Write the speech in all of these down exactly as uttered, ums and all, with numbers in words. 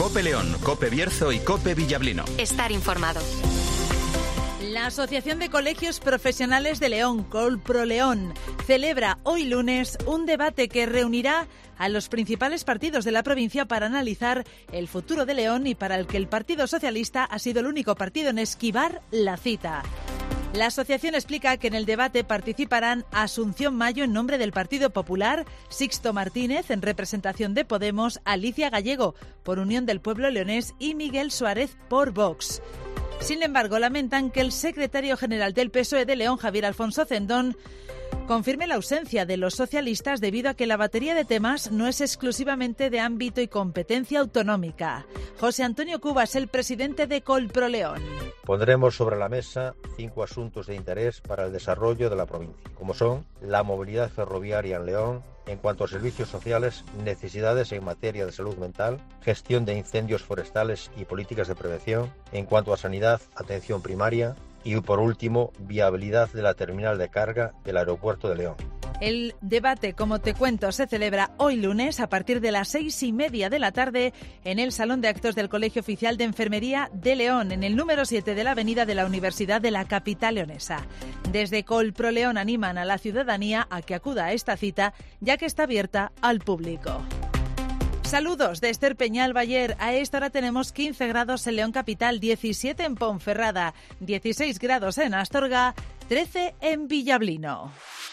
Cope León, Cope Bierzo y Cope Villablino. Estar informado. La Asociación de Colegios Profesionales de León, Colproleón, celebra hoy lunes un debate que reunirá a los principales partidos de la provincia para analizar el futuro de León y para el que el Partido Socialista ha sido el único partido en esquivar la cita. La asociación explica que en el debate participarán Asunción Mayo en nombre del Partido Popular, Sixto Martínez en representación de Podemos, Alicia Gallego por Unión del Pueblo Leonés y Miguel Suárez por Vox. Sin embargo, lamentan que el secretario general del P S O E de León, Javier Alfonso Cendón, confirme la ausencia de los socialistas debido a que la batería de temas no es exclusivamente de ámbito y competencia autonómica. José Antonio Cubas, el presidente de Colproleón. Pondremos sobre la mesa cinco asuntos de interés para el desarrollo de la provincia, como son la movilidad ferroviaria en León, en cuanto a servicios sociales, necesidades en materia de salud mental, gestión de incendios forestales y políticas de prevención, en cuanto a sanidad, atención primaria y, por último, viabilidad de la terminal de carga del aeropuerto de León. El debate, como te cuento, se celebra hoy lunes a partir de las seis y media de la tarde en el Salón de Actos del Colegio Oficial de Enfermería de León, en el número siete de la Avenida de la Universidad de la capital leonesa. Desde Colproleón animan a la ciudadanía a que acuda a esta cita, ya que está abierta al público. Saludos de Esther Peñal Bayer. A esta hora tenemos quince grados en León Capital, diecisiete en Ponferrada, dieciséis grados en Astorga, trece en Villablino.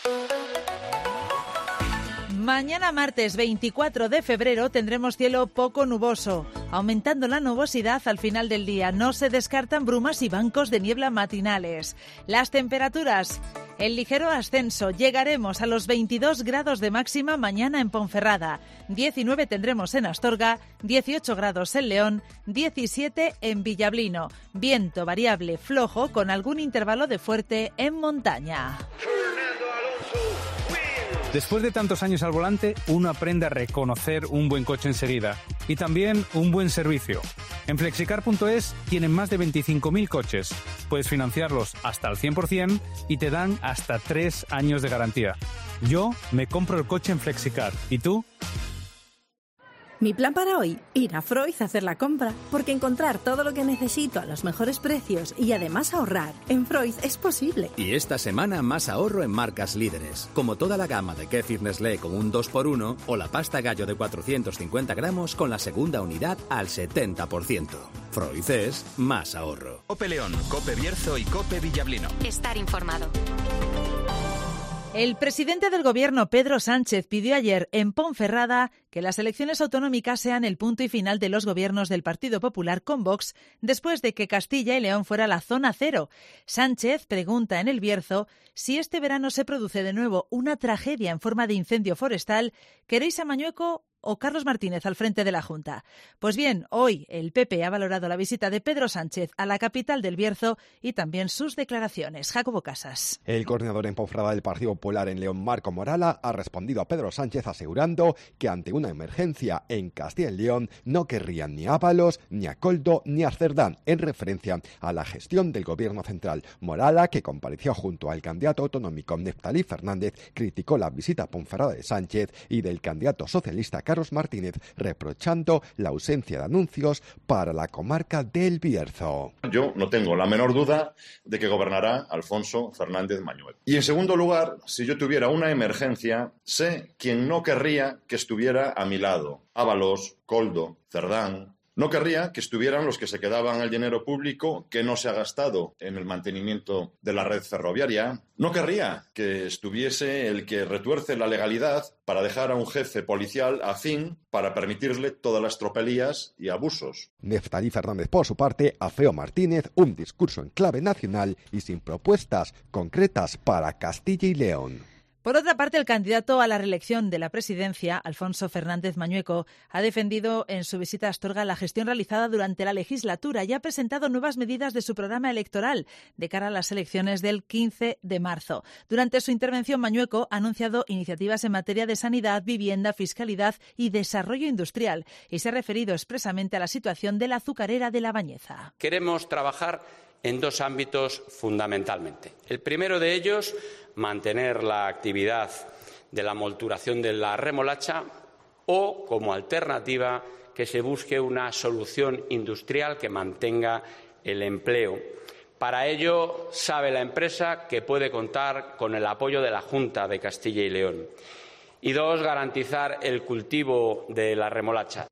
Mañana martes veinticuatro de febrero tendremos cielo poco nuboso, aumentando la nubosidad al final del día. No se descartan brumas y bancos de niebla matinales. Las temperaturas, en ligero ascenso, llegaremos a los veintidós grados de máxima mañana en Ponferrada, diecinueve tendremos en Astorga, dieciocho grados en León, diecisiete en Villablino. Viento variable flojo con algún intervalo de fuerte en montaña. Después de tantos años al volante, uno aprende a reconocer un buen coche enseguida y también un buen servicio. En Flexicar punto es tienen más de veinticinco mil coches. Puedes financiarlos hasta el cien por ciento y te dan hasta tres años de garantía. Yo me compro el coche en Flexicar. ¿Y tú? Mi plan para hoy, ir a Freud a hacer la compra, porque encontrar todo lo que necesito a los mejores precios y además ahorrar en Freud es posible. Y esta semana más ahorro en marcas líderes, como toda la gama de kéfir Nestlé con un dos por uno o la pasta gallo de cuatrocientos cincuenta gramos con la segunda unidad al setenta por ciento. Freud es más ahorro. Cope León, Cope Bierzo y Cope Villablino. Estar informado. El presidente del Gobierno, Pedro Sánchez, pidió ayer en Ponferrada que las elecciones autonómicas sean el punto y final de los gobiernos del Partido Popular con Vox después de que Castilla y León fuera la zona cero. Sánchez pregunta en El Bierzo si este verano se produce de nuevo una tragedia en forma de incendio forestal, ¿queréis a Mañueco o Carlos Martínez al frente de la Junta? Pues bien, hoy el P P ha valorado la visita de Pedro Sánchez a la capital del Bierzo y también sus declaraciones. Jacobo Casas. El coordinador en Ponferrada del Partido Popular en León, Marco Morala, ha respondido a Pedro Sánchez asegurando que ante una emergencia en Castilla y León no querrían ni a Ábalos, ni a Coldo, ni a Cerdán, en referencia a la gestión del gobierno central. Morala, que compareció junto al candidato autonómico Neftalí Fernández, criticó la visita a Ponferrada de Sánchez y del candidato socialista Carlos Martínez, reprochando la ausencia de anuncios para la comarca del Bierzo. Yo no tengo la menor duda de que gobernará Alfonso Fernández Mañueco. Y en segundo lugar, si yo tuviera una emergencia, sé quién no querría que estuviera a mi lado. Ábalos, Coldo, Cerdán. No querría que estuvieran los que se quedaban el dinero público que no se ha gastado en el mantenimiento de la red ferroviaria. No querría que estuviese el que retuerce la legalidad para dejar a un jefe policial afín para permitirle todas las tropelías y abusos. Neftalí Fernández, por su parte, afeó a Martínez un discurso en clave nacional y sin propuestas concretas para Castilla y León. Por otra parte, el candidato a la reelección de la presidencia, Alfonso Fernández Mañueco, ha defendido en su visita a Astorga la gestión realizada durante la legislatura y ha presentado nuevas medidas de su programa electoral de cara a las elecciones del quince de marzo. Durante su intervención, Mañueco ha anunciado iniciativas en materia de sanidad, vivienda, fiscalidad y desarrollo industrial y se ha referido expresamente a la situación de la azucarera de La Bañeza. Queremos trabajar en dos ámbitos fundamentalmente. El primero de ellos, mantener la actividad de la molturación de la remolacha o, como alternativa, que se busque una solución industrial que mantenga el empleo. Para ello, sabe la empresa que puede contar con el apoyo de la Junta de Castilla y León. Y dos, garantizar el cultivo de la remolacha.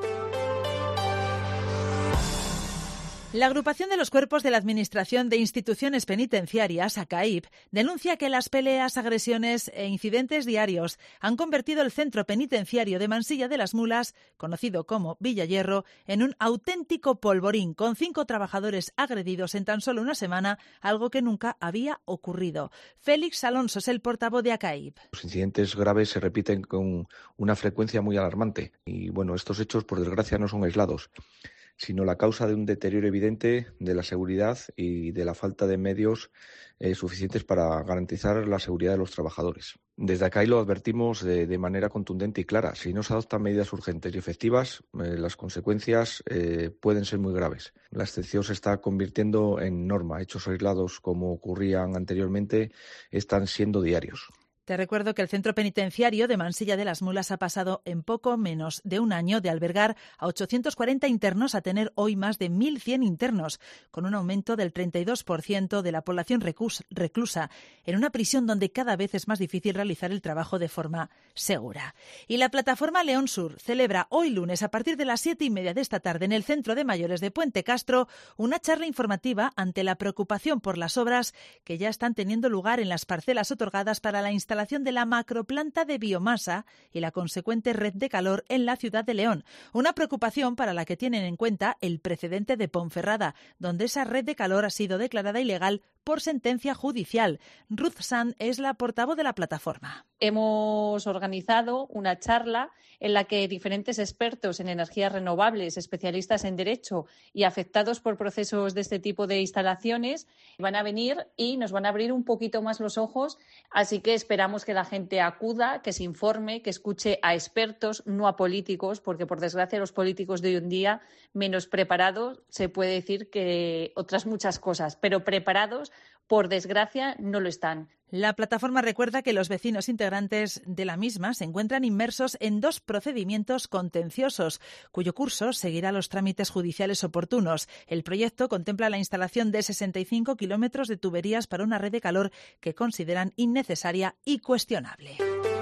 La agrupación de los cuerpos de la Administración de Instituciones Penitenciarias, ACAIP, denuncia que las peleas, agresiones e incidentes diarios han convertido el centro penitenciario de Mansilla de las Mulas, conocido como Villa Hierro, en un auténtico polvorín, con cinco trabajadores agredidos en tan solo una semana, algo que nunca había ocurrido. Félix Alonso es el portavoz de ACAIP. Los incidentes graves se repiten con una frecuencia muy alarmante y, bueno, estos hechos, por desgracia, no son aislados, sino la causa de un deterioro evidente de la seguridad y de la falta de medios eh, suficientes para garantizar la seguridad de los trabajadores. Desde acá lo advertimos de, de manera contundente y clara. Si no se adoptan medidas urgentes y efectivas, eh, las consecuencias eh, pueden ser muy graves. La excepción se está convirtiendo en norma. Hechos aislados, como ocurrían anteriormente, están siendo diarios. Te recuerdo que el centro penitenciario de Mansilla de las Mulas ha pasado en poco menos de un año de albergar a ochocientos cuarenta internos a tener hoy más de mil cien internos, con un aumento del treinta y dos por ciento de la población reclusa, en una prisión donde cada vez es más difícil realizar el trabajo de forma segura. Y la plataforma León Sur celebra hoy lunes, a partir de las siete y media de esta tarde, en el Centro de Mayores de Puente Castro, una charla informativa ante la preocupación por las obras que ya están teniendo lugar en las parcelas otorgadas para la instalación instalación de la macroplanta de biomasa y la consecuente red de calor en la ciudad de León. Una preocupación para la que tienen en cuenta el precedente de Ponferrada, donde esa red de calor ha sido declarada ilegal por sentencia judicial. Ruth Sand es la portavoz de la plataforma. Hemos organizado una charla en la que diferentes expertos en energías renovables, especialistas en derecho y afectados por procesos de este tipo de instalaciones van a venir y nos van a abrir un poquito más los ojos. Así que esperamos que la gente acuda, que se informe, que escuche a expertos, no a políticos, porque por desgracia los políticos de hoy en día, menos preparados, se puede decir que otras muchas cosas, pero preparados, por desgracia, no lo están. La plataforma recuerda que los vecinos integrantes de la misma se encuentran inmersos en dos procedimientos contenciosos, cuyo curso seguirá los trámites judiciales oportunos. El proyecto contempla la instalación de sesenta y cinco kilómetros de tuberías para una red de calor que consideran innecesaria y cuestionable.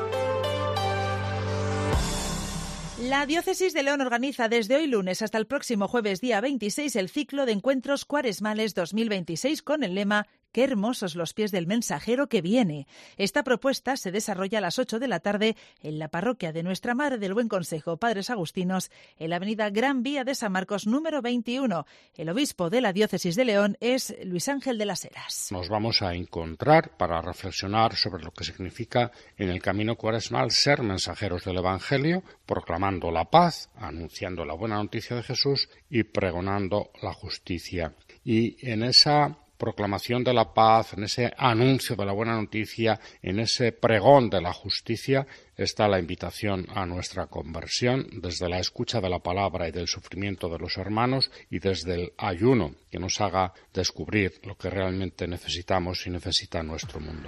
La Diócesis de León organiza desde hoy lunes hasta el próximo jueves día veintiséis el ciclo de encuentros cuaresmales dos mil veintiséis con el lema «Qué hermosos los pies del mensajero que viene». Esta propuesta se desarrolla a las ocho de la tarde en la parroquia de Nuestra Madre del Buen Consejo, Padres Agustinos, en la avenida Gran Vía de San Marcos número veintiuno. El obispo de la Diócesis de León es Luis Ángel de las Heras. Nos vamos a encontrar para reflexionar sobre lo que significa en el camino cuaresmal ser mensajeros del Evangelio, proclamando la paz, anunciando la buena noticia de Jesús y pregonando la justicia. Y en esa proclamación de la paz, en ese anuncio de la buena noticia, en ese pregón de la justicia, está la invitación a nuestra conversión desde la escucha de la palabra y del sufrimiento de los hermanos y desde el ayuno que nos haga descubrir lo que realmente necesitamos y necesita nuestro mundo.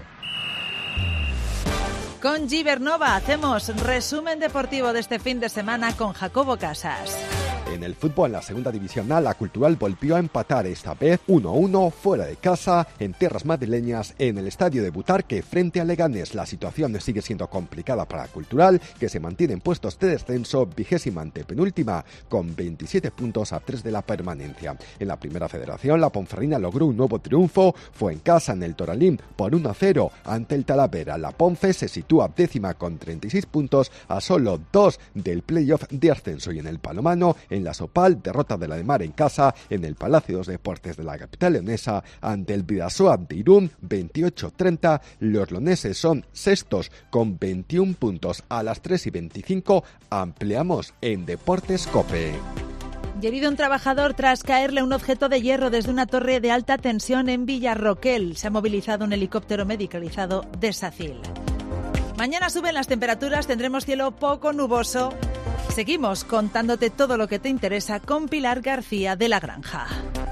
Con Gibernova hacemos resumen deportivo de este fin de semana con Jacobo Casas. En el fútbol, en la segunda división A, la Cultural volvió a empatar esta vez uno a uno fuera de casa en tierras madrileñas en el estadio de Butarque frente a Leganés. La situación sigue siendo complicada para la Cultural, que se mantiene en puestos de descenso, vigésima antepenúltima, con veintisiete puntos a tres de la permanencia. En la primera federación, la Ponferrina logró un nuevo triunfo, fue en casa en el Toralín por uno a cero ante el Talavera. La Ponce se sitúa décima con treinta y seis puntos a solo dos del playoff de ascenso, y en el Palomano, en la Sopal, derrota de la de Mar en casa en el Palacio de los Deportes de la capital leonesa ante el Bidasoa de Irún, veintiocho a treinta. Los leoneses son sextos con veintiún puntos. A las tres y veinticinco ampliamos en Deportes COPE. Y herido un trabajador tras caerle un objeto de hierro desde una torre de alta tensión en Villarroquel. Se ha movilizado un helicóptero medicalizado de SACIL. Mañana suben las temperaturas, tendremos cielo poco nuboso. Seguimos contándote todo lo que te interesa con Pilar García de la Granja.